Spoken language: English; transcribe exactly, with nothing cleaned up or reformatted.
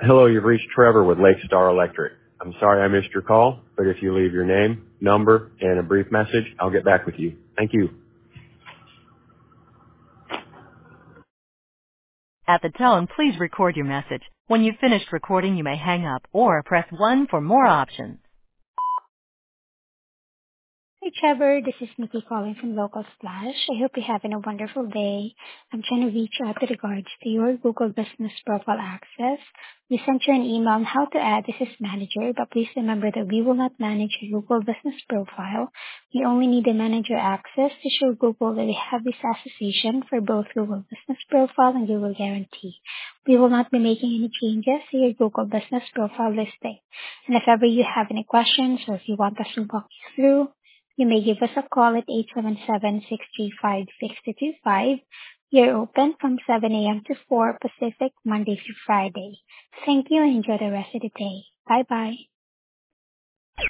Hello, you've reached Trevor with Lake Star Electric. I'm sorry I missed your call, but if you leave your name, number, and a brief message, I'll get back with you. Thank you. At the tone, please record your message. When you've finished recording, you may hang up or press one for more options. Hi, Trevor. This is Nikki calling from Local Splash. I hope you're having a wonderful day. I'm trying to reach out with regards to your Google Business Profile access. We sent you an email on how to add this as manager, but please remember that we will not manage your Google Business Profile. We only need the manager access to show Google that we have this association for both Google Business Profile and Google Guarantee. We will not be making any changes to your Google Business Profile listing. And if ever you have any questions or if you want us to walk you through, you may give us a call at eight seven seven, six three five, six two two five. We are open from seven a.m. to four Pacific, Monday through Friday. Thank you and enjoy the rest of the day. Bye-bye.